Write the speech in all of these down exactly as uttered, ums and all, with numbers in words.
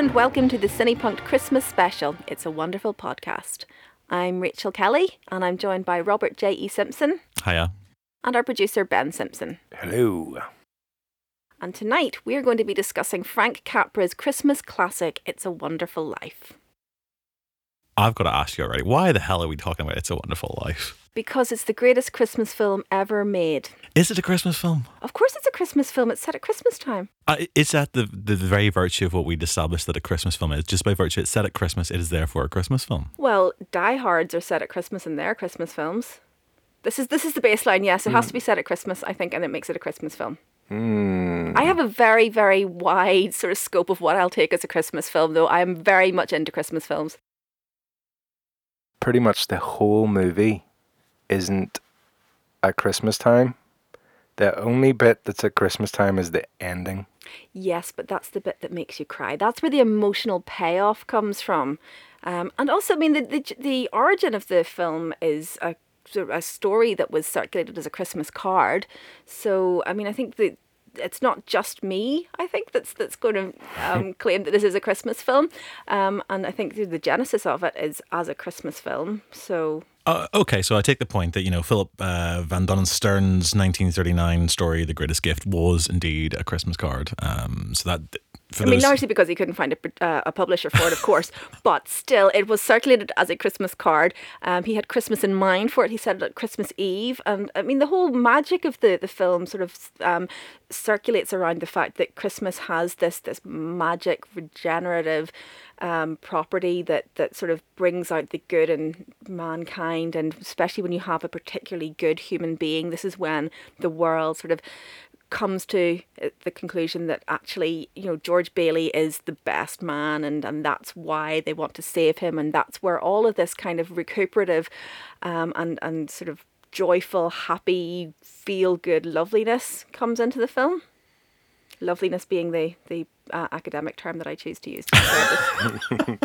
and welcome to the Cinepunkt Christmas special. It's a wonderful podcast. I'm Rachel Kelly, and I'm joined by Robert J E Simpson. Hiya. And our producer, Ben Simpson. Hello. And tonight, we're going to be discussing Frank Capra's Christmas classic, It's a Wonderful Life. I've got to ask you already, why the hell are we talking about It's a Wonderful Life? Because it's the greatest Christmas film ever made. Is it a Christmas film? Of course it's a Christmas film. It's set at Christmas time. Uh, is that the, the very virtue of what we'd established that a Christmas film is? Just by virtue, it's set at Christmas, it is therefore a Christmas film. Well, Die Hards are set at Christmas and they're Christmas films. This is this is the baseline, yes. It has mm. to be set at Christmas, I think, and it makes it a Christmas film. Mm. I have a very, very wide sort of scope of what I'll take as a Christmas film, though. I am very much into Christmas films. Pretty much the whole movie isn't at Christmas time. The only bit that's at Christmas time is the ending. Yes, but that's the bit that makes you cry. That's where the emotional payoff comes from. Um, and also, I mean, the, the the origin of the film is a a story that was circulated as a Christmas card. So, I mean, I think that it's not just me, I think, that's that's going to um, claim that this is a Christmas film. Um, and I think the genesis of it is as a Christmas film. So... Uh, okay, so I take the point that, you know, Philip uh, Van Donenstern's nineteen thirty-nine story, The Greatest Gift, was indeed a Christmas card. Um, so that... I mean, largely because he couldn't find a, uh, a publisher for it, of course, but still, it was circulated as a Christmas card. Um, he had Christmas in mind for it. He said it at Christmas Eve. And I mean, the whole magic of the, the film sort of um, circulates around the fact that Christmas has this this magic, regenerative um, property that, that sort of brings out the good in mankind. And especially when you have a particularly good human being, this is when the world sort of comes to the conclusion that actually, you know, George Bailey is the best man, and, and that's why they want to save him, and that's where all of this kind of recuperative um, and, and sort of joyful, happy, feel-good loveliness comes into the film. Loveliness being the, the uh, academic term that I choose to use. To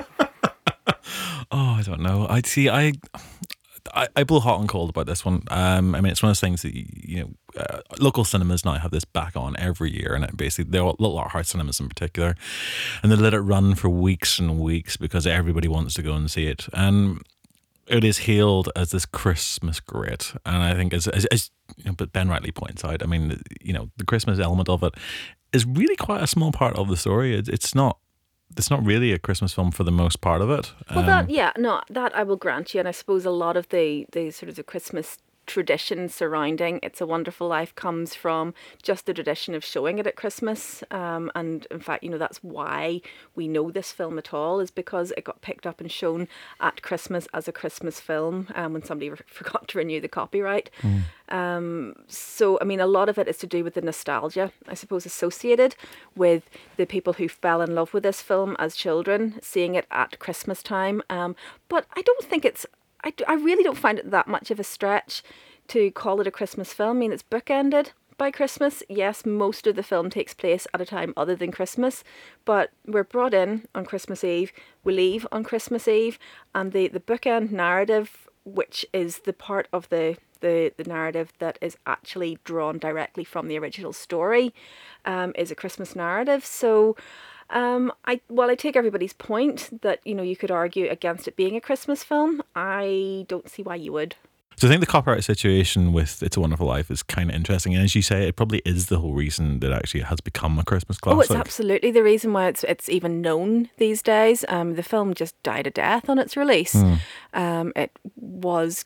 oh, I don't know. I see, I... I, I blow hot and cold about this one. Um, I mean, it's one of those things that, you know, uh, local cinemas now have this back on every year, and it basically, they're all, Little Art House cinemas in particular, and they let it run for weeks and weeks because everybody wants to go and see it. And it is hailed as this Christmas great. And I think, as, as, as you know, but Ben rightly points out, I mean, you know, the Christmas element of it is really quite a small part of the story. It, it's not. It's not really a Christmas film for the most part of it. Well, um, that, yeah, no, that I will grant you. And I suppose a lot of the, the sort of the Christmas tradition surrounding It's a Wonderful Life comes from just the tradition of showing it at Christmas. Um, and in fact, you know, that's why we know this film at all, is because it got picked up and shown at Christmas as a Christmas film um, when somebody re- forgot to renew the copyright. Mm. Um, so, I mean, a lot of it is to do with the nostalgia, I suppose, associated with the people who fell in love with this film as children, seeing it at Christmas time. Um, but I don't think it's I, I really don't find it that much of a stretch to call it a Christmas film. I mean, it's bookended by Christmas. Yes, most of the film takes place at a time other than Christmas, but we're brought in on Christmas Eve, we leave on Christmas Eve, and the, the bookend narrative, which is the part of the, the, the narrative that is actually drawn directly from the original story, um, is a Christmas narrative. So... Um, I well, I take everybody's point that, you know, you could argue against it being a Christmas film. I don't see why you would. So I think the copyright situation with It's a Wonderful Life is kind of interesting. And as you say, it probably is the whole reason that actually it has become a Christmas classic. Oh, it's absolutely the reason why it's it's even known these days. Um, the film just died a death on its release. Mm. Um, it was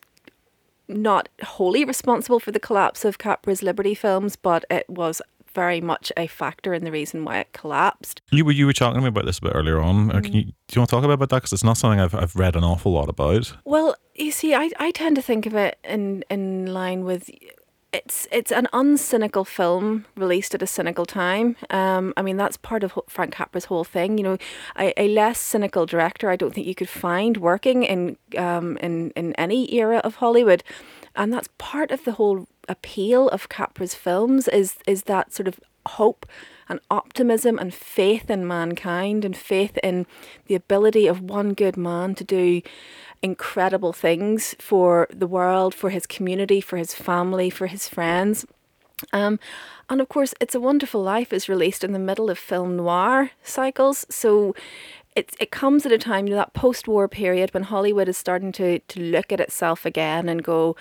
not wholly responsible for the collapse of Capra's Liberty Films, but it was very much a factor in the reason why it collapsed. You were you were talking to me about this a bit earlier on. Mm. Can you, do you want to talk about that? Because it's not something I've I've read an awful lot about. Well, you see, I I tend to think of it in in line with it's it's an uncynical film released at a cynical time. Um, I mean, that's part of Frank Capra's whole thing. You know, a, a less cynical director, I don't think you could find working in um in in any era of Hollywood, and that's part of the whole appeal of Capra's films is is that sort of hope and optimism and faith in mankind and faith in the ability of one good man to do incredible things for the world, for his community, for his family, for his friends. Um, and of course, It's a Wonderful Life is released in the middle of film noir cycles. So it, it comes at a time, you know, that post-war period when Hollywood is starting to, to look at itself again and go,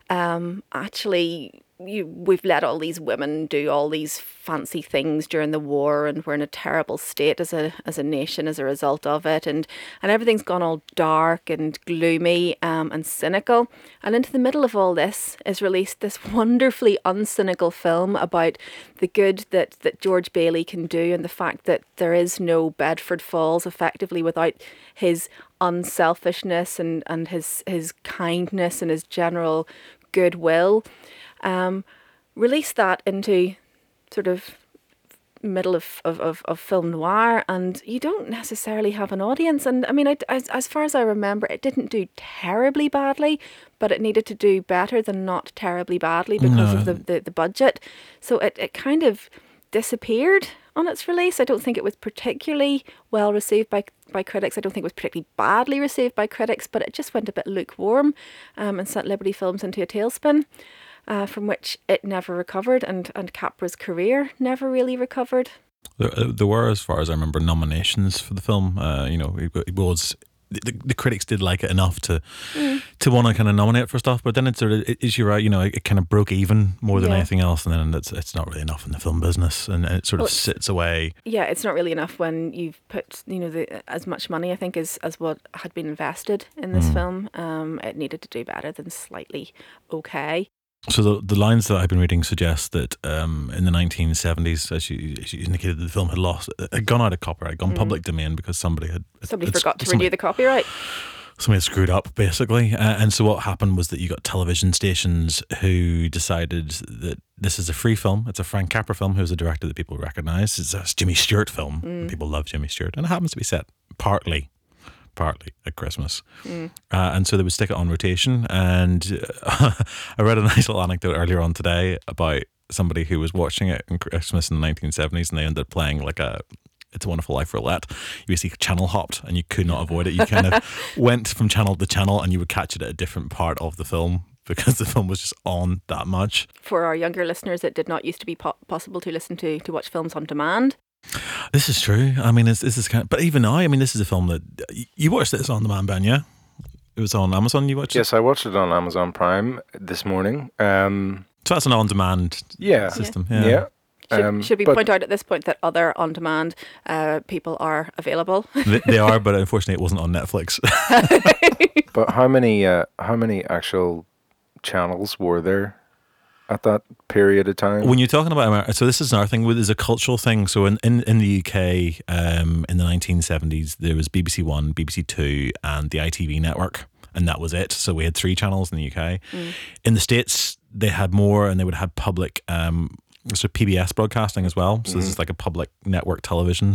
um, actually, you, we've let all these women do all these fancy things during the war, and we're in a terrible state as a as a nation as a result of it, and and everything's gone all dark and gloomy um, and cynical. And into the middle of all this is released this wonderfully uncynical film about the good that that George Bailey can do, and the fact that there is no Bedford Falls effectively without his unselfishness and and his his kindness and his general goodwill. Um, release that into sort of middle of, of, of, of film noir, and you don't necessarily have an audience. And I mean, I, as, as far as I remember, it didn't do terribly badly, but it needed to do better than not terribly badly because No. of the, the, the budget. So it, it kind of disappeared on its release. I don't think it was particularly well received by by critics. I don't think it was particularly badly received by critics, but it just went a bit lukewarm um, and sent Liberty Films into a tailspin. Uh, from which it never recovered, and, and Capra's career never really recovered. There, there were, as far as I remember, nominations for the film. Uh, you know, it, it was the, the critics did like it enough to mm. to want to kind of nominate for stuff, but then it's sort of, it, as you're right, you know, it, it kind of broke even more than yeah. anything else, and then it's it's not really enough in the film business, and it sort of well, sits away. Yeah, it's not really enough when you've put, you know, the, as much money, I think, as as what had been invested in this mm. film. Um, it needed to do better than slightly okay. So the the lines that I've been reading suggest that um, in the nineteen seventies, as you, as you indicated, the film had lost, had gone out of copyright, gone mm. public domain because somebody had somebody had, forgot to somebody, renew the copyright. Somebody had screwed up, basically. Uh, and so what happened was that you got television stations who decided that this is a free film. It's a Frank Capra film, who's a director that people recognise. It's a Jimmy Stewart film. Mm. People love Jimmy Stewart, and it happens to be set partly. partly at Christmas. Mm. Uh, and so they would stick it on rotation. And uh, I read a nice little anecdote earlier on today about somebody who was watching it in Christmas in the nineteen seventies, and they ended up playing like a It's a Wonderful Life roulette. You basically channel hopped and you could not avoid it. You kind of went from channel to channel and you would catch it at a different part of the film because the film was just on that much. For our younger listeners, it did not used to be po- possible to listen to, to watch films on demand. This is true. I mean, this, this is kind of, but even now, I mean, this is a film that you watched this on demand, Ben, yeah? It was on Amazon. You watched yes, it? Yes, I watched it on Amazon Prime this morning. Um, so that's an on-demand yeah. system. Yeah. yeah. Should, um, should we but, point out at this point that other on-demand uh, people are available? they, they are, but unfortunately, it wasn't on Netflix. But how many? Uh, how many actual channels were there at that period of time? When you're talking about America, so this is another thing, there's a cultural thing. So in, in, in the U K, um, in the nineteen seventies, there was B B C One, B B C Two, and the I T V network, and that was it. So we had three channels in the U K. Mm. In the States, they had more, and they would have public, um, sort of P B S broadcasting as well. So mm. this is like a public network television,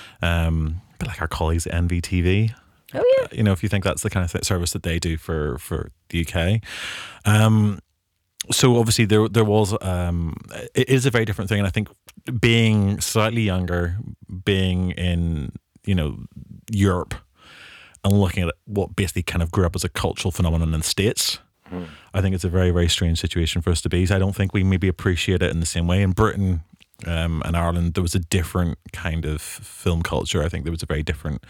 um, a bit like our colleagues at N V T V. Oh yeah. Uh, you know, if you think that's the kind of th- service that they do for, for the U K. Um, So obviously there there was um, it is a very different thing, and I think being slightly younger, being in you know Europe, and looking at what basically kind of grew up as a cultural phenomenon in the States, mm. I think it's a very very strange situation for us to be. So I don't think we maybe appreciate it in the same way. In Britain um, and Ireland, there was a different kind of film culture. I think there was a very different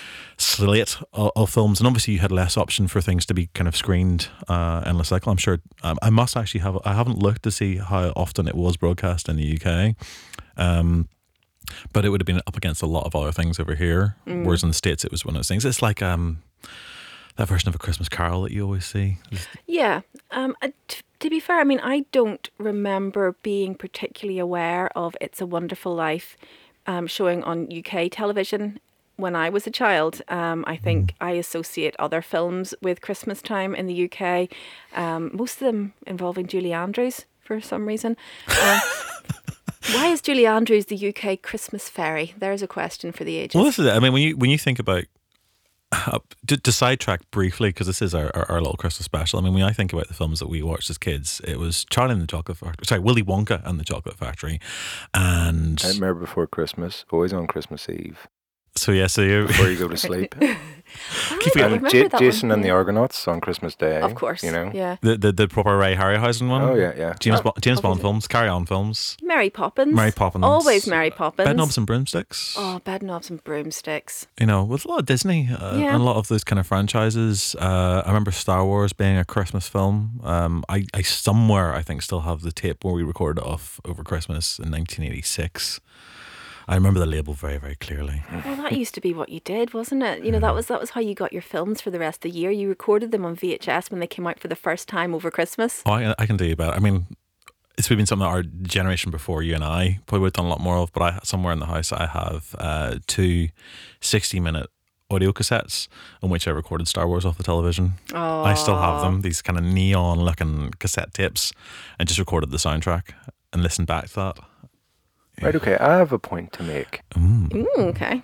slate of, of films, and obviously you had less option for things to be kind of screened uh, endless cycle. I'm sure um, I must actually have I haven't looked to see how often it was broadcast in the U K, um, but it would have been up against a lot of other things over here, mm. whereas in the States it was one of those things. It's like um, that version of A Christmas Carol that you always see. Yeah, um, t- to be fair, I mean I don't remember being particularly aware of It's a Wonderful Life um, showing on U K television when I was a child. um, I think I associate other films with Christmas time in the U K, um, most of them involving Julie Andrews for some reason. Uh, why is Julie Andrews the U K Christmas fairy? There's a question for the ages. Well, this is it. I mean, when you when you think about uh, to, to sidetrack briefly, because this is our, our, our little Christmas special. I mean, when I think about the films that we watched as kids, it was Charlie and the Chocolate Factory. Sorry, Willy Wonka and the Chocolate Factory, and Nightmare Before Christmas, always on Christmas Eve. So yeah, so you before you go to sleep. Keep it- And remember J- that Jason one, and the yeah. Argonauts on Christmas Day. Of course, You know? yeah. the, the the proper Ray Harryhausen one. Oh, yeah, yeah. James Oh, Bo- James Bond obviously. films, Carry On films, Mary Poppins. Mary Poppins, Always Mary Poppins. Bedknobs and Broomsticks. Oh, Bedknobs and Broomsticks. You know, with a lot of Disney uh, Yeah. and a lot of those kind of franchises. Uh, I remember Star Wars being a Christmas film. Um, I, I somewhere I think still have the tape where we recorded it off over Christmas in nineteen eighty-six. I remember the label very, very clearly. Well, that used to be what you did, wasn't it? You know, that was that was how you got your films for the rest of the year. You recorded them on V H S when they came out for the first time over Christmas. Oh, I, I can tell you about it. I mean, it's been something that our generation before you and I probably would have done a lot more of, but I somewhere in the house I have uh, two sixty-minute audio cassettes on which I recorded Star Wars off the television. Oh, I still have them, these kind of neon-looking cassette tapes, and just recorded the soundtrack and listened back to that. Right, okay, I have a point to make. Mm. Mm, okay.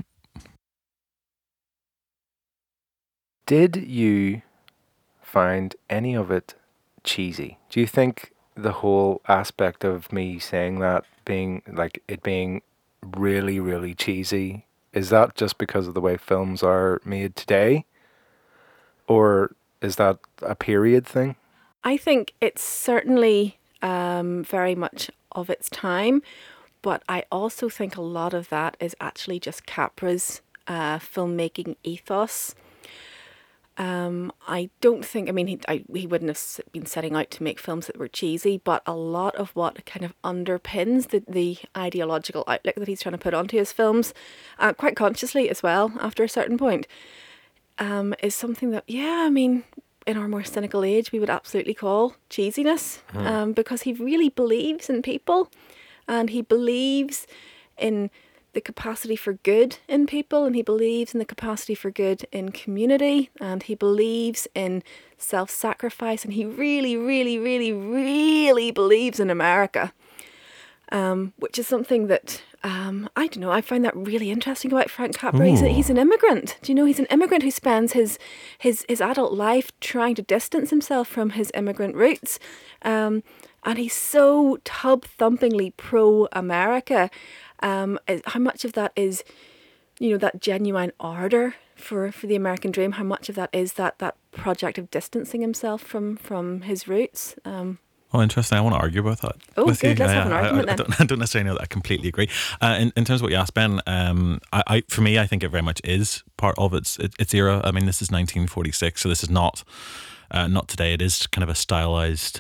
Did you find any of it cheesy? Do you think the whole aspect of me saying that being like it being really, really cheesy, is that just because of the way films are made today? Or is that a period thing? I think it's certainly um, very much of its time, but I also think a lot of that is actually just Capra's uh, filmmaking ethos. Um, I don't think, I mean, he, I, he wouldn't have s- been setting out to make films that were cheesy, but a lot of what kind of underpins the, the ideological outlook that he's trying to put onto his films, uh, quite consciously as well, after a certain point, um, is something that, yeah, I mean, in our more cynical age, we would absolutely call cheesiness, um, because he really believes in people, and he believes in the capacity for good in people, and he believes in the capacity for good in community, and he believes in self-sacrifice, and he really, really, really, really believes in America, um, which is something that, um, I don't know, I find that really interesting about Frank Capra. He's, a, he's an immigrant. Do you know, he's an immigrant who spends his, his, his adult life trying to distance himself from his immigrant roots, um, and he's so tub-thumpingly pro-America. Um, is- how much of that is, you know, that genuine ardour for, for the American dream? How much of that is that, that project of distancing himself from, from his roots? Um, Oh, interesting. I want to argue about that. Oh, with good. you. Let's Yeah, have an I- argument I, I, then. don't, I don't necessarily know that I completely agree. Uh, in, in terms of what you asked, Ben, um, I, I, for me, I think it very much is part of its its era. I mean, this is nineteen forty-six, so this is not uh, not today. It is kind of a stylized.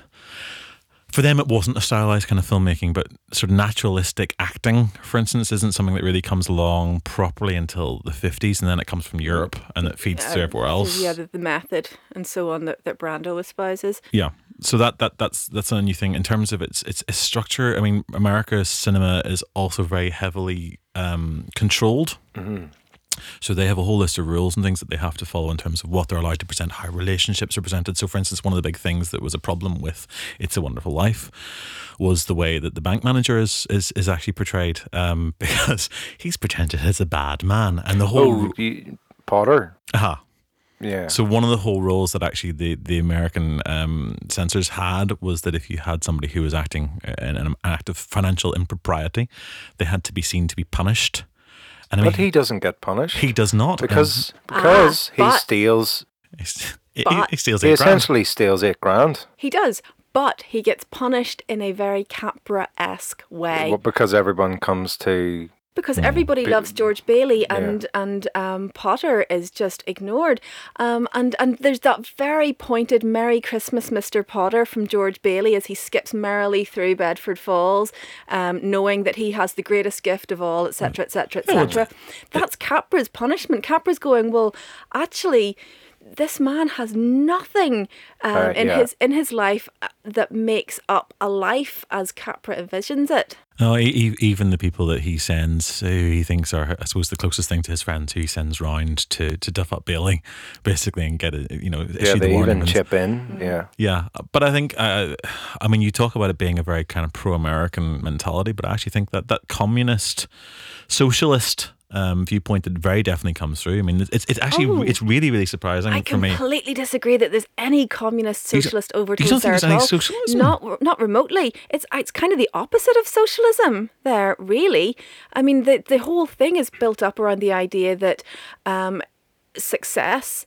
For them, it wasn't a stylized kind of filmmaking, but sort of naturalistic acting, for instance, isn't something that really comes along properly until the fifties, and then it comes from Europe and it feeds through everywhere else. Yeah, the, the method and so on that, that Brando espouses. Yeah. So that, that that's that's a new thing in terms of its its, its structure. I mean, America's cinema is also very heavily um, controlled. Mm-hmm. So they have a whole list of rules and things that they have to follow in terms of what they're allowed to present, how relationships are presented. So, for instance, one of the big things that was a problem with It's a Wonderful Life was the way that the bank manager is is, is actually portrayed, um, because he's presented as a bad man, and the whole Oh, you, Potter? aha. Yeah. So one of the whole rules that actually the, the American um, censors had was that if you had somebody who was acting in an act of financial impropriety, they had to be seen to be punished. And I mean, But he doesn't get punished. he does not. because because Ah, he but- steals He's- he, But- he steals he eight grand. essentially steals eight grand. He does, but he gets punished in a very Capra-esque way. Well, because everyone comes to Because everybody Ba- loves George Bailey, Yeah. and and um, Potter is just ignored. Um, and and there's that very pointed "Merry Christmas, Mister Potter" from George Bailey as he skips merrily through Bedford Falls, um, knowing that he has the greatest gift of all, et cetera, et cetera, et cetera. That's Capra's punishment. Capra's going, well, actually, this man has nothing um, Uh, in yeah. his in his life uh, that makes up a life as Capra envisions it. No, e- e- even the people that he sends, who he thinks are, I suppose, the closest thing to his friends, who he sends round to, to duff up Bailey, basically, and get it, you know, yeah, issue the they warning. even and- chip in. Yeah. Yeah, but I think, uh, I mean, you talk about it being a very kind of pro-American mentality, but I actually think that that communist, socialist um, viewpoint that very definitely comes through. I mean, it's it's actually Oh. it's really really surprising I for me. completely disagree that there's any communist You don't- socialist you overtones don't think there there's at any all. socialism? Not not remotely. It's it's kind of the opposite of socialism there, really. I mean, the the whole thing is built up around the idea that um, success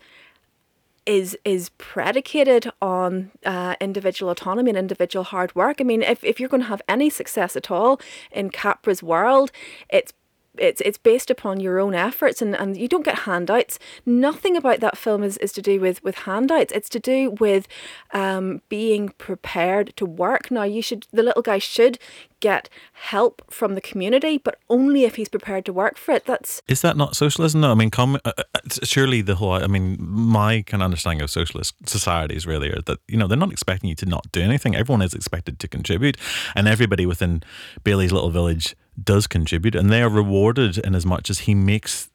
is is predicated on uh, individual autonomy and individual hard work. I mean, if, if you're going to have any success at all in Capra's world, it's it's it's based upon your own efforts, and, and you don't get handouts. Nothing about that film is, is to do with, with handouts. It's to do with um, being prepared to work. Now, you should the little guy should get help from the community, but only if he's prepared to work for it. That's Is that not socialism? No, I mean, com- uh, uh, surely the whole. I mean, my kind of understanding of socialist societies really are that you know they're not expecting you to not do anything. Everyone is expected to contribute, and everybody within Bailey's little village does contribute, and they are rewarded in as much as he makes.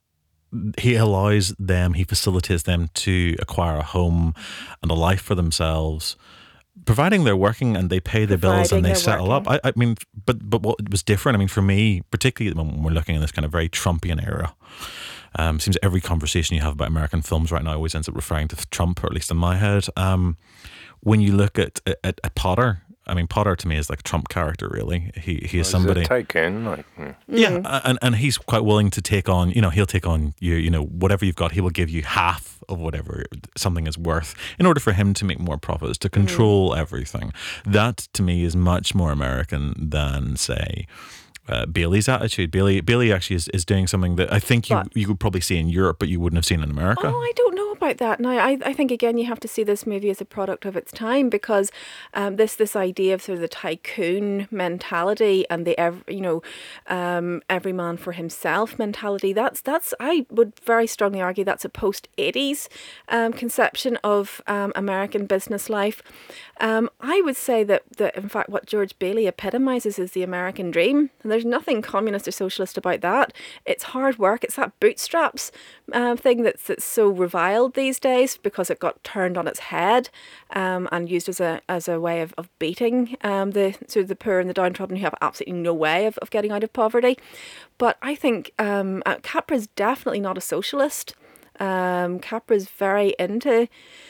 He allows them. He facilitates them to acquire a home and a life for themselves. Providing they're working and they pay their bills Providing and they they're settle working. up. I, I mean, but but what was different? I mean, for me, particularly at the moment when we're looking in this kind of very Trumpian era, um, seems every conversation you have about American films right now always ends up referring to Trump, or at least in my head. Um, when you look at, at at Potter, I mean, Potter to me is like a Trump character. Really, he he is He's somebody. a tycoon, like, hmm. Yeah, and and he's quite willing to take on, you know, he'll take on you, you know, whatever you've got, he will give you half of whatever something is worth in order for him to make more profits, to control everything. That to me is much more American than, say, uh, Bailey's attitude. Bailey Bailey actually is, is doing something that I think you But- you would probably see in Europe, but you wouldn't have seen in America. Oh, I don't know about that. Now, I, I think again you have to see this movie as a product of its time, because um, this this idea of sort of the tycoon mentality and the ev- you know um, every man for himself mentality. That's that's I would very strongly argue that's a post eighties um, conception of um, American business life. Um, I would say that that in fact what George Bailey epitomizes is the American dream, and there's nothing communist or socialist about that. It's hard work. It's that bootstraps um, thing that's that's so reviled these days because it got turned on its head um, and used as a as a way of, of beating um, the sort of the poor and the downtrodden who have absolutely no way of, of getting out of poverty. But I think um, uh, Capra's definitely not a socialist. Um, Capra's very into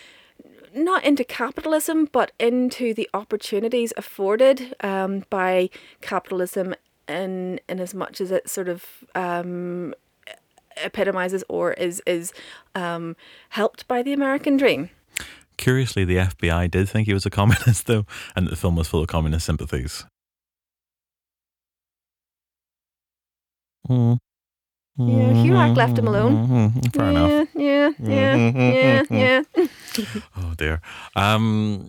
not into capitalism, but into the opportunities afforded um, by capitalism in in as much as it sort of um, epitomizes or is is um, helped by the American dream. Curiously, the F B I did think he was a communist, though, and the film was full of communist sympathies. Mm. Yeah, Hugh left him alone. Mhm, fair enough. Yeah, yeah, yeah, yeah, yeah. Oh dear. Um,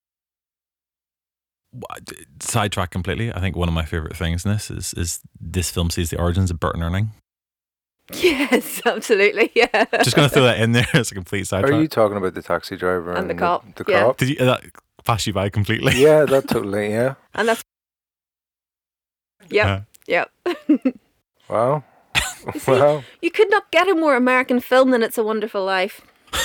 wh- d- sidetrack completely. I think one of my favorite things in this is is this film sees the origins of Burton Erning. Yes, absolutely. Yeah. Just going to throw that in there as a complete Are sidetrack. you talking about the taxi driver And and, the cop, The, yeah. cop? Did you uh, that pass you by completely? Yeah, that totally. Yeah. And that's yep, Uh, yep. Wow. You see, Wow. you could not get a more American film than It's a Wonderful Life.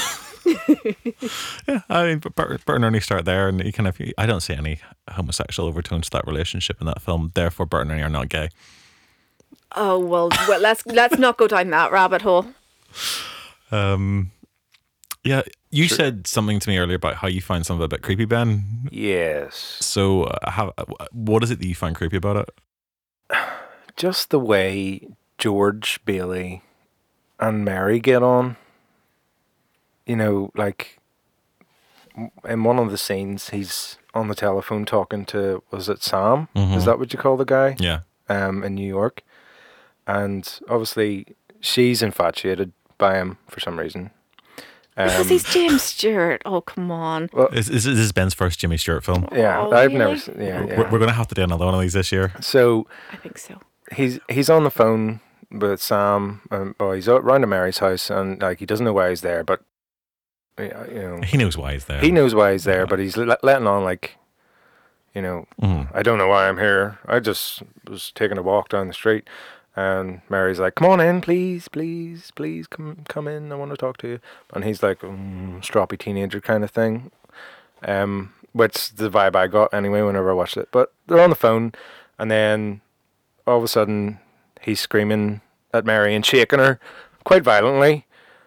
yeah, I mean, but Bert, Bert and Ernie start there, and he kind of. I don't see any homosexual overtones to that relationship in that film. Therefore, Bert and Ernie are not gay. Oh well, well let's let's not go down that rabbit hole. Um, yeah, you Sure. said something to me earlier about how you find something a bit creepy, Ben. Yes. So, uh, how, what is it that you find creepy about it? Just the way George Bailey and Mary get on. You know, like m- in one of the scenes, he's on the telephone talking to, was it Sam? Mhm. Is that what you call the guy? Yeah, Um, in New York. And obviously, she's infatuated by him for some reason. Because Um, he's James Stewart. Oh come on. well, is, is, is this Ben's first Jimmy Stewart film? yeah, Oh, I've really? never seen. Yeah, We're, yeah. we're going to have to do another one of these this year. So I think so. he's he's on the phone with Sam. Um, oh, he's out round to Mary's house, and like he doesn't know why he's there, but uh, you know He knows why he's there. he knows why he's there, Yeah. but he's le- letting on like, you know, Mhm. I don't know why I'm here. I just was taking a walk down the street, and Mary's like, "Come on in, please, please, please, come come in. I want to talk to you." And he's like, mm, stroppy teenager kind of thing, um, which the vibe I got anyway whenever I watched it. But they're on the phone, and then all of a sudden he's screaming at Mary and shaking her quite violently.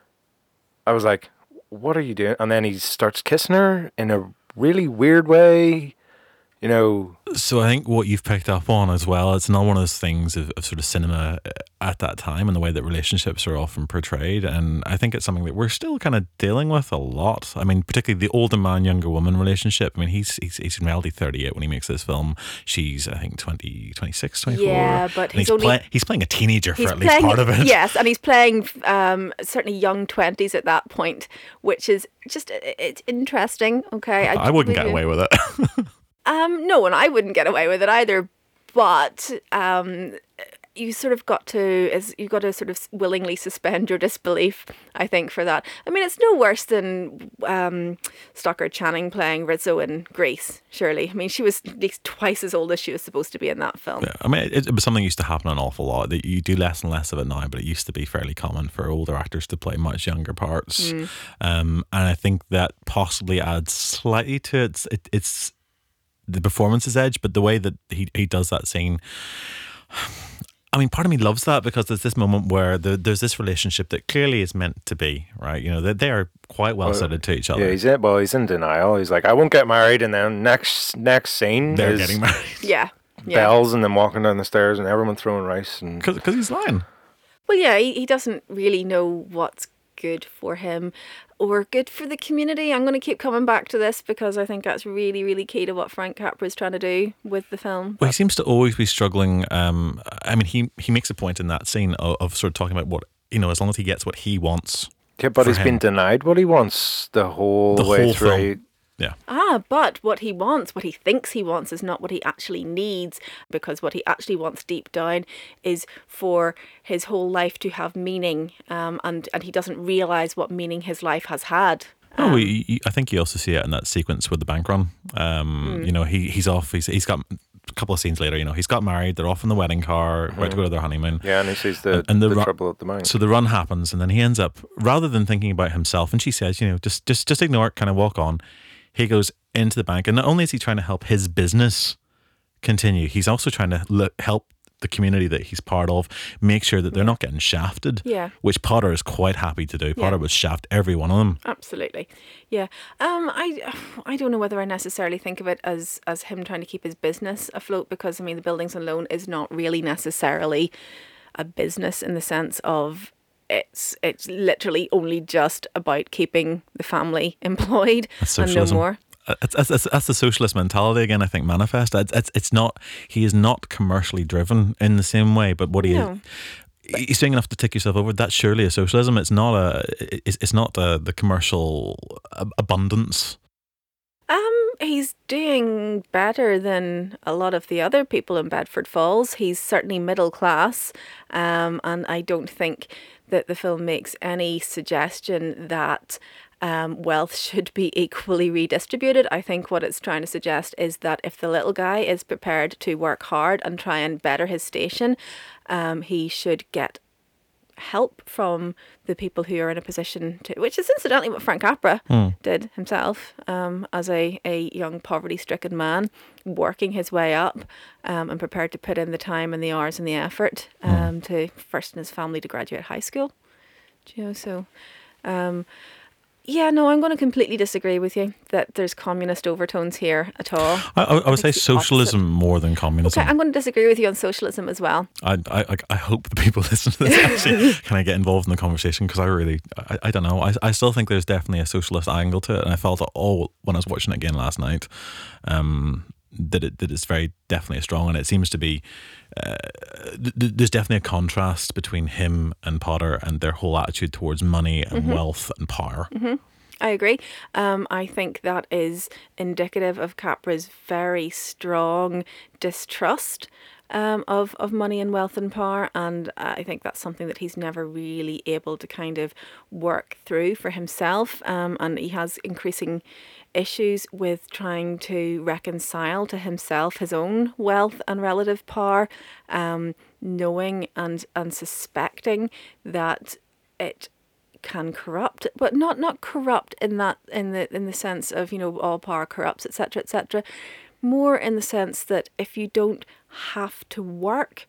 I was like, what are you doing? And then he starts kissing her in a really weird way, you know. So I think what you've picked up on as well, it's not one of those things of, of sort of cinema at that time and the way that relationships are often portrayed. And I think it's something that we're still kind of dealing with a lot. I mean, particularly the older man, younger woman relationship. I mean, he's he's, he's in reality thirty-eight when he makes this film. She's, I think, twenty, twenty-six, twenty-four. Yeah, but And he's he's, only- play, he's playing a teenager for He's at least playing, part of it. Yes, and he's playing um, certainly young twenties at that point, which is just, it- it's interesting, okay? I wouldn't get completely- away with it. Um, no, and I wouldn't get away with it either. But um, you sort of got to, is you got to sort of willingly suspend your disbelief, I think, for that. I mean, it's no worse than um, Stockard Channing playing Rizzo in Grease, surely. I mean, she was at least twice as old as she was supposed to be in that film. Yeah, I mean, it, it was something that used to happen an awful lot. That you do less and less of it now, but it used to be fairly common for older actors to play much younger parts. Mm. Um, and I think that possibly adds slightly to it. it it's the performance's edge, but the way that he, he does that scene, I mean, part of me loves that because there's this moment where the, there's this relationship that clearly is meant to be, right? You know, that they, they are quite well Well, suited to each other. Yeah, he's in, well, he's in denial. He's like, I won't get married, and then next next scene They're is getting married Yeah. Yeah. bells and then walking down the stairs and everyone throwing rice and because he's lying. Well, yeah, he, he doesn't really know what's good for him or good for the community. I'm going to keep coming back to this because I think that's really, really key to what Frank Capra is trying to do with the film. Well, he seems to always be struggling. Um, I mean, he he makes a point in that scene of, of sort of talking about what, you know, as long as he gets what he wants. yeah, but for he's been him. denied what he wants the whole The way whole through. film. Yeah. Ah, but what he wants, what he thinks he wants, is not what he actually needs, because what he actually wants deep down is for his whole life to have meaning, um, and, and he doesn't realise what meaning his life has had. Oh, he, he- I think you also see it in that sequence with the bank run. Um, You know, he he's off. He's he's got a couple of scenes later. You know, he's got married. They're off in the wedding car, about to go to their honeymoon. Yeah, and he sees the, And- and the the, ru- trouble at the mine. So the run happens, and then he ends up, rather than thinking about himself, and she says, you know, just just just ignore it, kind of walk on. He goes into the bank, and not only is he trying to help his business continue, he's also trying to look, help the community that he's part of, make sure that they're not getting shafted. Yeah. Which Potter is quite happy to do. Potter Yeah. would shaft every one of them. Absolutely, yeah. Um, I, I don't know whether I necessarily think of it as as him trying to keep his business afloat, because I mean the Buildings and Loan is not really necessarily a business in the sense of it's it's literally only just about keeping the family employed That's and no socialism. more. That's, that's, that's, that's the socialist mentality again, I think, manifest. It's, it's, it's not, he is not commercially driven in the same way, but what he No. is, he's doing enough to take yourself over. That's surely a socialism. It's not a, it's, it's not a, the commercial ab- abundance. Um, he's doing better than a lot of the other people in Bedford Falls. He's certainly middle class, um, and I don't think that the film makes any suggestion that um, wealth should be equally redistributed. I think what it's trying to suggest is that if the little guy is prepared to work hard and try and better his station, um, he should get help from the people who are in a position to, which is incidentally what Frank Capra did himself, um, as a, a young poverty-stricken man, working his way up, um, and prepared to put in the time and the hours and the effort, um, to first in his family to graduate high school. Do you know, so um, yeah, no, I'm going to completely disagree with you that there's communist overtones here at all. I, I, I would say It's the socialism more than communism. Okay, I'm going to disagree with you on socialism as well. I, I I hope the people listening to this actually kind of get involved in the conversation, because I really I, I don't know I, I still think there's definitely a socialist angle to it, and I felt it all when I was watching it again last night, um, that it that it's very definitely strong, and it seems to be uh, th- th- there's definitely a contrast between him and Potter and their whole attitude towards money and wealth and power. I agree. Um, I think that is indicative of Capra's very strong distrust um, of, of money and wealth and power. And I think that's something that he's never really able to kind of work through for himself. Um, and he has increasing issues with trying to reconcile to himself his own wealth and relative power, um, knowing and, and suspecting that it can corrupt, but not not corrupt in that in the in the sense of, you know, all power corrupts, etc, etc, more in the sense that if you don't have to work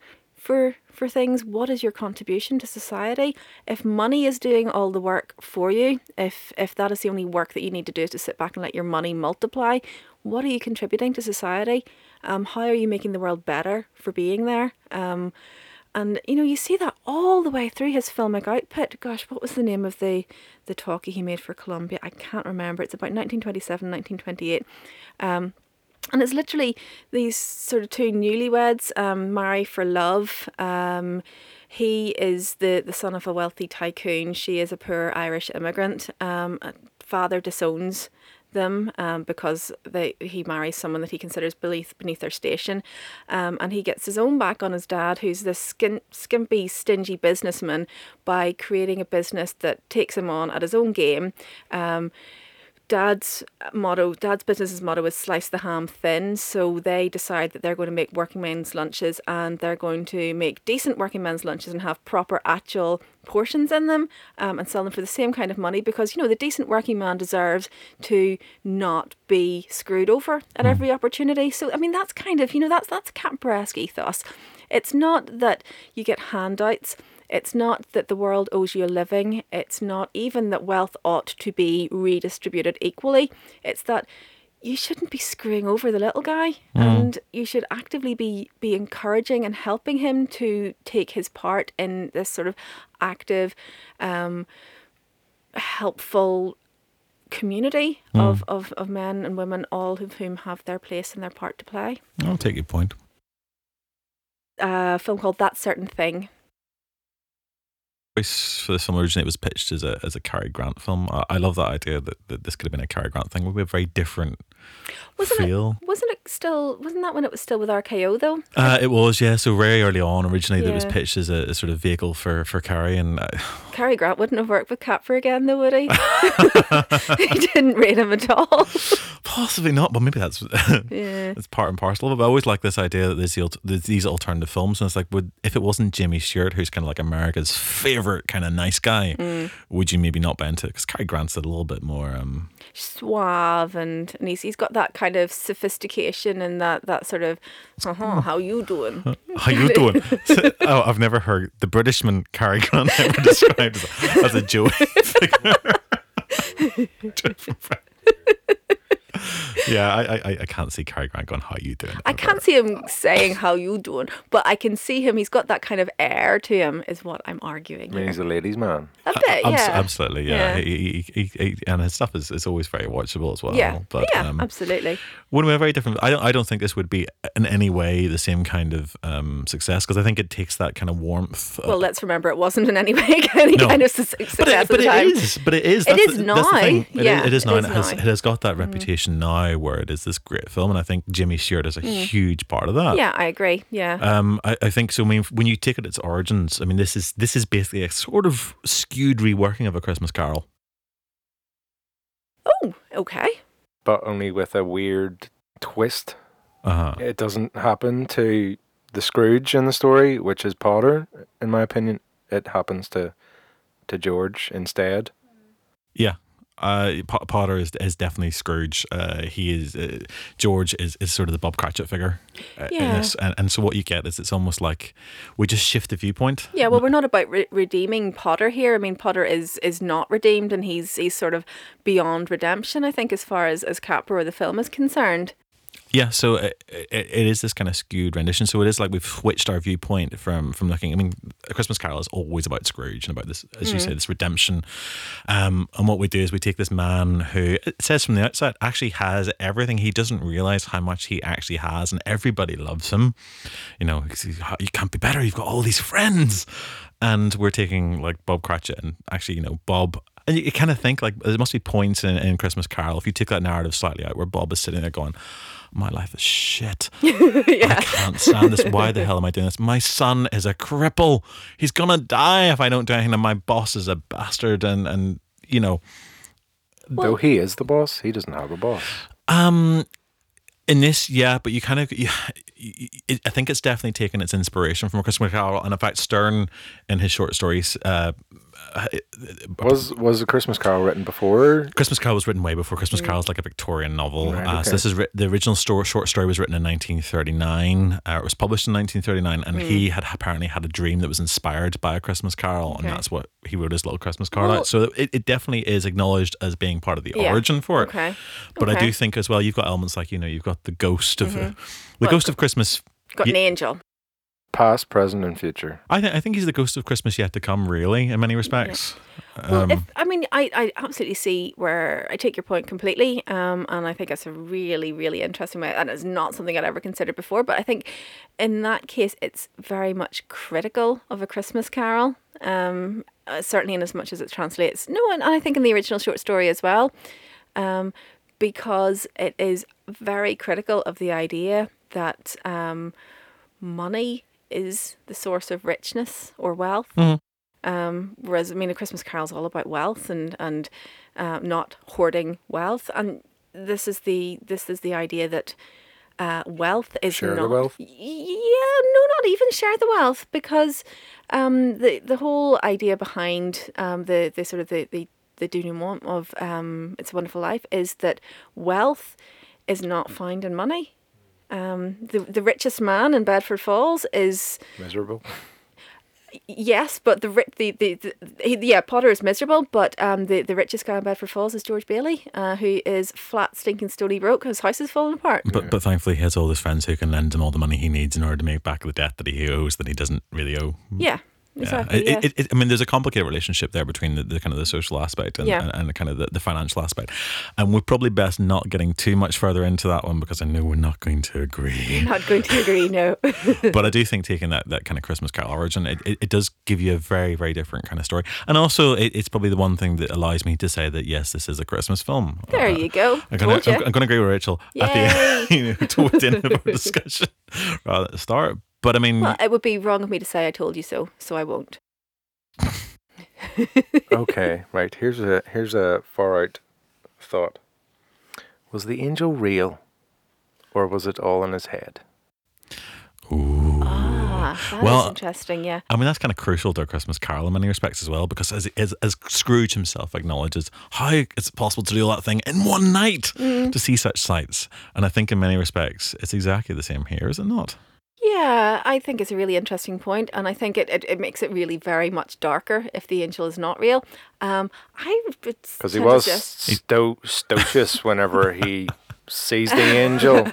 for for things. What is your contribution to society? If money is doing all the work for you, if if that is the only work that you need to do is to sit back and let your money multiply, what are you contributing to society? Um, how are you making the world better for being there? Um, and you know, you see that all the way through his filmic output. Gosh, what was the name of the the talkie he made for Columbia? I can't remember. It's about nineteen twenty-seven, nineteen twenty-eight. Um, And it's literally these sort of two newlyweds um, marry for love. Um, he is the, the son of a wealthy tycoon. She is a poor Irish immigrant. Um, father disowns them um, because they he marries someone that he considers beneath beneath their station, um, and he gets his own back on his dad, who's this skin, skimpy, stingy businessman, by creating a business that takes him on at his own game. Um, Dad's motto, Dad's business's motto is slice the ham thin. So they decide that they're going to make working men's lunches, and they're going to make decent working men's lunches and have proper actual portions in them, um, and sell them for the same kind of money, because, you know, the decent working man deserves to not be screwed over at every opportunity. So, I mean, that's kind of, you know, that's, that's Cadbury-esque ethos. It's not that you get handouts. It's not that the world owes you a living. It's not even that wealth ought to be redistributed equally. It's that you shouldn't be screwing over the little guy, mm. and you should actively be, be encouraging and helping him to take his part in this sort of active, um, helpful community mm. of, of, of men and women, all of whom have their place and their part to play. I'll take your point. A film called That Certain Thing. For this film originally, it was pitched as a as a Cary Grant film. I, I love that idea that, that this could have been a Cary Grant thing. Would be a very different wasn't feel. It, wasn't it still? Wasn't that when it was still with R K O though? Uh, it was, yeah. So very early on, originally, yeah. that was pitched as a, a sort of vehicle for for Cary, and uh, Cary Grant wouldn't have worked with Cadbury again, though, would he? He didn't rate him at all. Possibly not, but maybe that's yeah. it's part and parcel of it. But I always like this idea that there's, there's these alternative films, and it's like, would if it wasn't Jimmy Stewart, who's kind of like America's favorite kind of nice guy, mm. would you maybe not buy into it? Because Cary Grant's a little bit more um, suave, and, and he's he's got that kind of sophistication and that that sort of uh-huh, how you doing? How you doing? Oh, I've never heard the Britishman Cary Grant ever described as a, as a Joey figure. Yeah, I, I I can't see Cary Grant going, how you doing? I can't see him saying how you doing, but I can see him, he's got that kind of air to him, is what I'm arguing. I mean, he's a ladies' man. A bit, uh, yeah. Absolutely, yeah. yeah. He, he, he, he, and his stuff is, is always very watchable as well. Yeah, but, yeah, um, absolutely. When we're very different, I don't, I don't think this would be in any way the same kind of um, success, because I think it takes that kind of warmth. Well, let's remember it wasn't in any way any no. kind of su- success but it, at but the it time. Is, but it is. It That's is the, now. That's the thing. It, yeah, is, it is now. It, And is it, has, now. it has got that mm. reputation now where it is this great film, and I think Jimmy Stewart is a mm. huge part of that. Yeah, I agree. Yeah. Um, I, I think so. I mean, when you take it its origins, I mean, this is this is basically a sort of skewed reworking of A Christmas Carol. Oh, okay. But only with a weird twist. Uh-huh. It doesn't happen to the Scrooge in the story, which is Potter, in my opinion. It happens to to George instead. Yeah. Uh, P- Potter is is definitely Scrooge. Uh, he is uh, George is, is sort of the Bob Cratchit figure. Uh, yeah. in this. And and so what you get is it's almost like we just shift the viewpoint. Yeah. Well, we're not about re- redeeming Potter here. I mean, Potter is is not redeemed, and he's he's sort of beyond redemption, I think, as far as as Capra or the film is concerned. Yeah, so it, it, it is this kind of skewed rendition. So it is like we've switched our viewpoint from from looking. I mean, A Christmas Carol is always about Scrooge and about this, as mm. you say, this redemption. Um, and what we do is we take this man who, it says from the outset, actually has everything. He doesn't realize how much he actually has, and everybody loves him. You know, you can't be better. You've got all these friends. And we're taking like Bob Cratchit, and actually, you know, Bob. And you, you kind of think like there must be points in, in Christmas Carol, if you take that narrative slightly out, where Bob is sitting there going, my life is shit. yeah. I can't stand this. Why the hell am I doing this? My son is a cripple. He's gonna die if I don't do anything. And my boss is a bastard. And and you know, well, though he is the boss, he doesn't have a boss. Um, in this, yeah, but you kind of, you, you, it, I think it's definitely taken its inspiration from A Christmas Carol. And in fact, Stern, in his short stories, uh, uh, Was was A Christmas Carol written before? Christmas Carol was written way before. Christmas Carol is like a Victorian novel. Right, uh, okay. So this is ri- the original story, short story was written in nineteen thirty-nine. Uh, it was published in nineteen thirty-nine, and he had apparently had a dream that was inspired by A Christmas Carol, and Okay. that's what he wrote his little Christmas Carol Well- out. So it, it definitely is acknowledged as being part of the Yeah. origin for it. Okay. But I Okay. do think as well, you've got elements like, you know, you've got the ghost of uh, the Well, ghost of Christmas. Got Ye- an angel. Past, present, and future. I think I think he's the ghost of Christmas yet to come, really, in many respects. Well, Um, if, I mean, I, I absolutely see where I take your point completely, um, and I think it's a really, really interesting way, and it's not something I'd ever considered before. But I think in that case, it's very much critical of A Christmas Carol, um, uh, certainly in as much as it translates. No, and, and I think in the original short story as well, um, because it is very critical of the idea that um, money is the source of richness or wealth. Um, whereas, I mean, A Christmas Carol is all about wealth and and uh, not hoarding wealth. And this is the this is the idea that uh, wealth is Share the not. wealth? Y- Yeah, no, not even share the wealth, because um, the the whole idea behind um, the the sort of the the, the denouement of um, It's a Wonderful Life is that wealth is not found in money. Um, the the richest man in Bedford Falls is. Miserable. Yes, but the ri- the, the, the he, yeah, Potter is miserable, but um the, the richest guy in Bedford Falls is George Bailey, uh, who is flat, stinking, stony broke. His house is falling apart. But but thankfully he has all his friends who can lend him all the money he needs in order to make back the debt that he owes that he doesn't really owe. Yeah, exactly. Yeah. Yeah, It, it, it, I mean, there's a complicated relationship there between the, the kind of the social aspect and, Yeah. and, and the kind of the, the financial aspect, and we're probably best not getting too much further into that one because I know we're not going to agree. Not going to agree. No. But I do think taking that, that kind of Christmas Carol origin, it, it, it does give you a very, very different kind of story. And also, it, it's probably the one thing that allows me to say that, yes, this is a Christmas film. There Uh, you go. I'm going Told you. to I'm gonna agree with Rachel at the you know, towards the end of our discussion rather than the start. But I mean, Well, it would be wrong of me to say I told you so, so I won't. Okay, right. Here's a here's a far out thought. Was the angel real, or was it all in his head? ooh. Ah, that is Well, interesting. Yeah. I mean, that's kind of crucial to A Christmas Carol in many respects as well, because as, as, as Scrooge himself acknowledges, how it's possible to do all that thing in one night to see such sights. And I think in many respects, it's exactly the same here, is it not? Yeah, I think it's a really interesting point, and I think it, it, it makes it really very much darker if the angel is not real. Um, I Because he was sto- stocious whenever he sees the angel.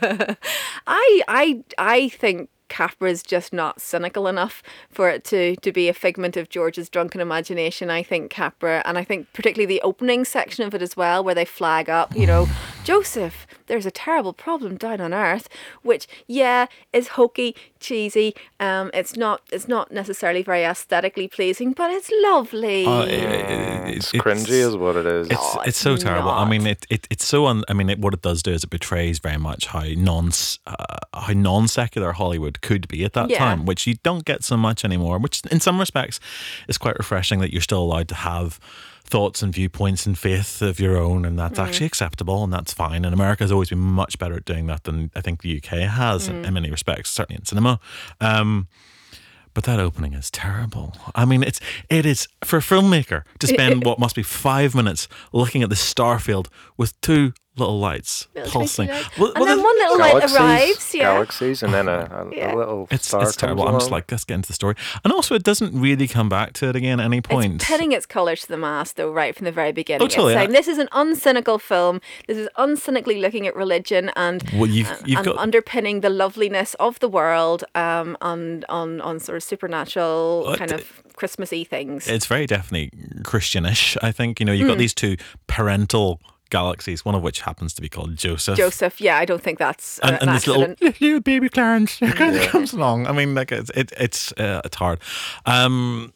I I I think Capra is just not cynical enough for it to, to be a figment of George's drunken imagination. I think Capra, and I think particularly the opening section of it as well, where they flag up, you know, Joseph, there's a terrible problem down on Earth, which, yeah, is hokey, cheesy. Um, it's not it's not necessarily very aesthetically pleasing, but it's lovely. Uh, it- Mm, it- it's it's- cringy, is what it is. It's No, it's it's so terrible. I not. mean, it, it it's so un, I mean, it, what it does do is it betrays very much how non uh, how non secular Hollywood could be at that Yeah. time, which you don't get so much anymore. Which, in some respects, is quite refreshing that you're still allowed to have thoughts and viewpoints and faith of your own, and that's actually acceptable and that's fine. And America has always been much better at doing that than I think the U K has in, in many respects, certainly in cinema. Um, But that opening is terrible. I mean, it's it is for a filmmaker to spend what must be five minutes looking at the starfield with two little lights Little pulsing. twinkly lights. Well, And well, then one little light Galaxies, arrives, yeah. galaxies, and then a, a, Yeah. a little it's star it's terrible. comes I'm just along. like, let's get into the story. And also, it doesn't really come back to it again at any point. It's pinning its colours to the mast, though, right from the very beginning. Oh, totally. It's saying this is an uncynical film. This is uncynically looking at religion and, Well, you've- and, you've and got- underpinning the loveliness of the world um, on, on, on sort of supernatural What kind the- of Christmassy things. It's very definitely Christianish, I think. You know, you've got these two parental galaxies, one of which happens to be called Joseph. Joseph, yeah, I don't think that's uh, and, an and this little accident. little baby Clarence kind of comes along. I mean, like it's it, it's uh, it's hard. Um,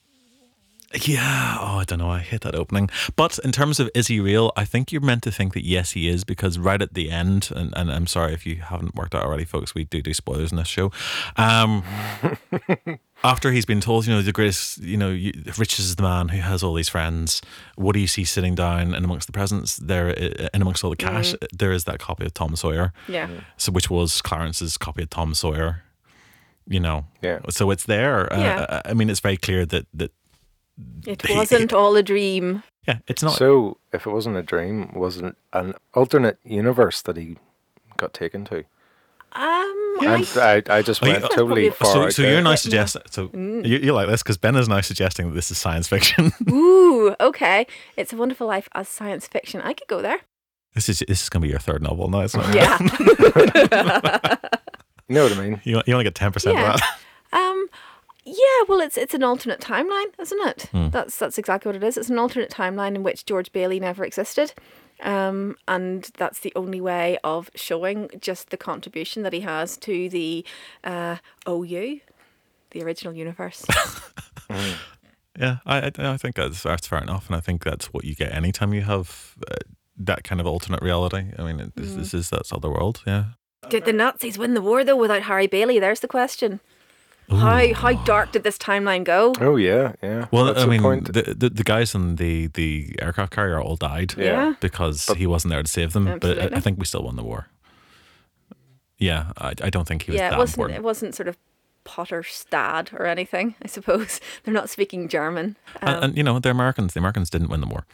yeah, oh, I don't know. I hate that opening. But in terms of is he real, I think you're meant to think that yes, he is, because right at the end, and, and I'm sorry if you haven't worked out already, folks, we do do spoilers in this show. Um, after he's been told, you know, the greatest, you know, you, Rich is the man who has all these friends. What do you see sitting down and amongst the presents there, uh, and amongst all the cash, there is that copy of Tom Sawyer. Yeah. So which was Clarence's copy of Tom Sawyer, you know. Yeah. So it's there. Yeah. Uh, I mean, it's very clear that that It wasn't all a dream. Yeah, it's not. So, if it wasn't a dream, was it an alternate universe that he got taken to? Um, And I, I, I just Oh, you- went That's totally probably- far so, out so there. you're now Yeah. suggesting. So Mm. you, you like this because Ben is now suggesting that this is science fiction. ooh, okay. It's a Wonderful Life as science fiction. I could go there. this is this is going to be your third novel now, isn't it? Yeah. You know what I mean? You, you only get ten percent Yeah. of that. Um, yeah, well, it's it's an alternate timeline, isn't it? Hmm. That's that's exactly what it is. It's an alternate timeline in which George Bailey never existed, um, and that's the only way of showing just the contribution that he has to the uh, O U, the original universe. Yeah, I I, I think that's that's fair enough, and I think that's what you get anytime you have uh, that kind of alternate reality. I mean, it, this, Mm. this is that's other world. Yeah. Did the Nazis win the war though without Harry Bailey? There's the question. How how dark did this timeline go? Oh, yeah, yeah. Well, That's I the mean, point. the, the the guys in the the aircraft carrier all died Yeah. because But- he wasn't there to save them. But I, Absolutely. I think we still won the war. Yeah, I, I don't think he was Yeah, that it wasn't important. it wasn't sort of Potterstad or anything. I suppose they're not speaking German. Um, and, and you know, the Americans, the Americans didn't win the war.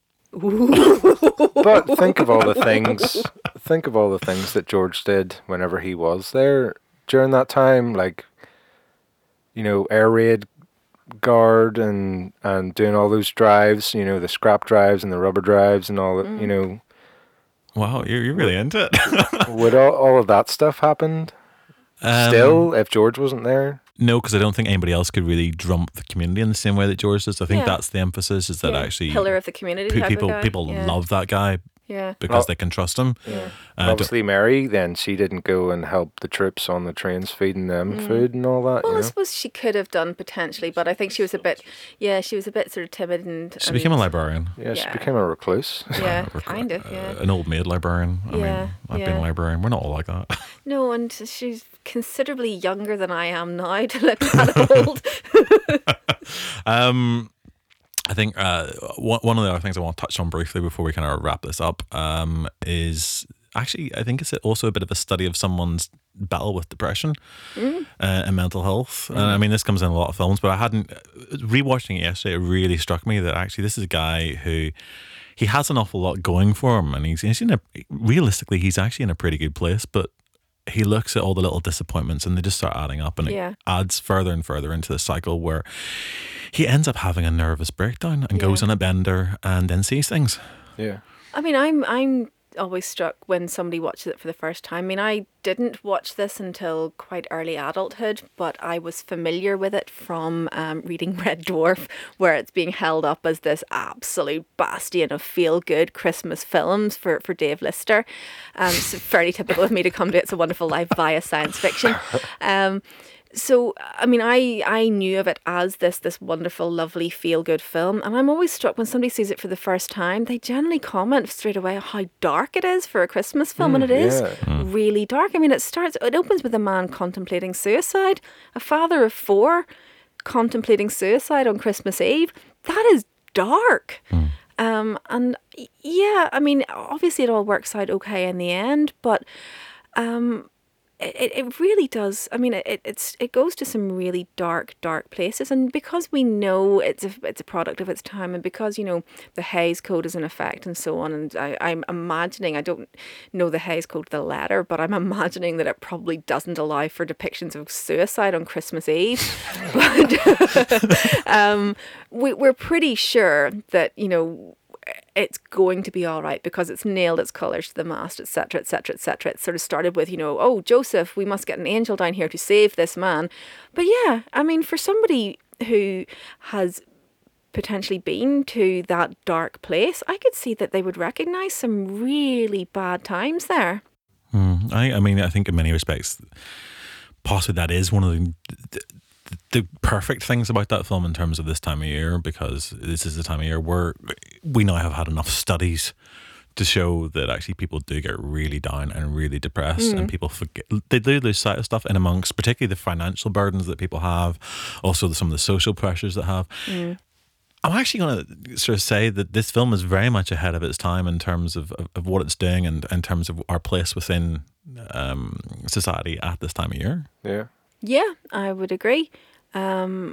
But think of all the things. Think of all the things that George did whenever he was there during that time, like, you know, air raid guard and and doing all those drives. You know, the scrap drives and the rubber drives and all that. Mm. You know, Wow, you're, you're really into it. would all, all of that stuff happened Um, still if George wasn't there? No, because I don't think anybody else could really drum up the community in the same way that George does. I think Yeah. that's the emphasis, is that yeah, actually pillar of the community. pe- type of people guy. people yeah. love that guy Yeah. because Well- they can trust him. Yeah. Uh, don't- Obviously, Mary, then she didn't go and help the troops on the trains feeding them Mm. food and all that. Well, you I know? suppose she could have done potentially, but I think she was a bit, yeah, she was a bit sort of timid and. she and- became a librarian. Yeah, she yeah. became a recluse. Yeah, Uh, kind of, uh, yeah. An old maid librarian. I Yeah, mean, I've been yeah. a librarian. We're not all like that. No, and she's considerably younger than I am now to look that old. Um, I think uh, one one of the other things I want to touch on briefly before we kind of wrap this up um, is actually I think it's also a bit of a study of someone's battle with depression Mm. uh, and mental health. And I mean, this comes in a lot of films, but I hadn't rewatching it yesterday. It really struck me that actually this is a guy who he has an awful lot going for him, and he's, he's in a realistically he's actually in a pretty good place, but. He looks at all the little disappointments and they just start adding up, and it Yeah. adds further and further into the cycle where he ends up having a nervous breakdown and Yeah. goes on a bender and then sees things. Yeah. I mean, I'm I'm always struck when somebody watches it for the first time. I mean, I didn't watch this until quite early adulthood, but I was familiar with it from um, reading Red Dwarf, where it's being held up as this absolute bastion of feel-good Christmas films for, for Dave Lister. Um, so fairly typical of me to come to It's a Wonderful Life via science fiction. Um, So, I mean, I, I knew of it as this this wonderful, lovely, feel-good film. And I'm always struck when somebody sees it for the first time, they generally comment straight away how dark it is for a Christmas film. and it is yeah. really dark. I mean, it starts, it opens with a man contemplating suicide, a father of four contemplating suicide on Christmas Eve. That is dark. Um, and y- yeah, I mean, obviously it all works out okay in the end, but um, it, it really does. I mean, it, it's it goes to some really dark, dark places, and because we know it's a it's a product of its time, and because you know the Hays Code is in effect and so on, and I, I'm imagining I don't know the Hays Code to the letter, but I'm imagining that it probably doesn't allow for depictions of suicide on Christmas Eve. But um, we, we're pretty sure that you know. It's going to be all right because it's nailed its colours to the mast, et cetera, et cetera, et cetera. It sort of started with, you know, oh, Joseph, we must get an angel down here to save this man. But yeah, I mean, for somebody who has potentially been to that dark place, I could see that they would recognise some really bad times there. Mm, I, I mean, I think in many respects, possibly that is one of the, the the perfect things about that film in terms of this time of year, because this is the time of year where we now have had enough studies to show that actually people do get really down and really depressed, and people forget, they do lose sight of stuff in amongst particularly the financial burdens that people have, also the, some of the social pressures that have. Mm. I'm actually going to sort of say that this film is very much ahead of its time in terms of, of, of what it's doing and in terms of our place within um, society at this time of year. Yeah. Yeah, I would agree. Um,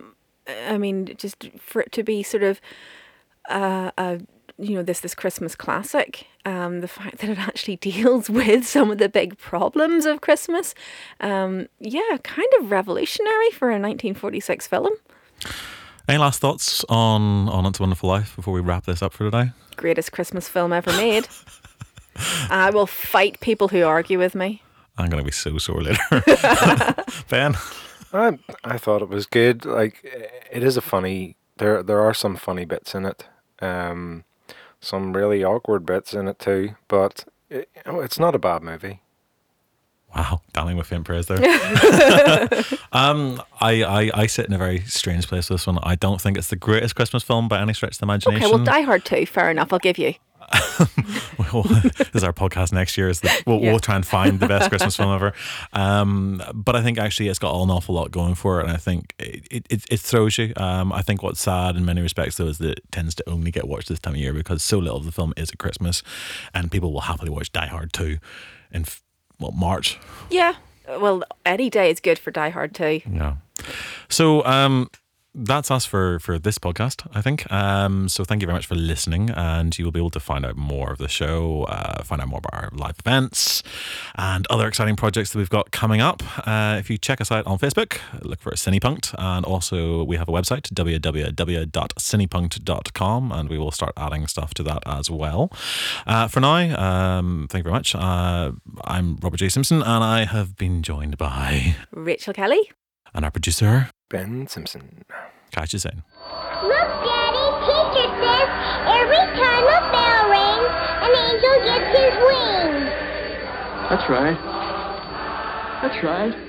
I mean, just for it to be sort of, uh, a, you know, this this Christmas classic, um, the fact that it actually deals with some of the big problems of Christmas, um, yeah, kind of revolutionary for a nineteen forty-six film. Any last thoughts on, on It's a Wonderful Life before we wrap this up for today? Greatest Christmas film ever made. I will fight people who argue with me. I'm going to be so sore later. Ben? I I thought it was good. Like, it is a funny. There there are some funny bits in it. Um, some really awkward bits in it too. But it, you know, it's not a bad movie. Wow, damning with faint praise there. um, I, I, I sit in a very strange place with this one. I don't think it's the greatest Christmas film by any stretch of the imagination. Okay, well, Die Hard two, fair enough, I'll give you. Well, this is our podcast next year. Is the, we'll, Yeah. we'll try and find the best Christmas film ever. Um, but I think actually it's got an awful lot going for it, and I think it it, it throws you. Um, I think what's sad in many respects though is that it tends to only get watched this time of year because so little of the film is at Christmas, and people will happily watch Die Hard two in well March. Yeah, well, any day is good for Die Hard two. Yeah. So um, that's us for, for this podcast, I think. Um, so thank you very much for listening, and you will be able to find out more of the show, uh, find out more about our live events and other exciting projects that we've got coming up. Uh, if you check us out on Facebook, look for Cinepunkt, and also we have a website, w w w dot cinepunkt dot com, and we will start adding stuff to that as well. Uh, for now, um, thank you very much. Uh, I'm Robert J. Simpson, and I have been joined by Rachel Kelly. and our producer, Ben Simpson. Catch you soon. Look, Daddy, teacher says every time a bell rings, an angel gets his wings. That's right. That's right.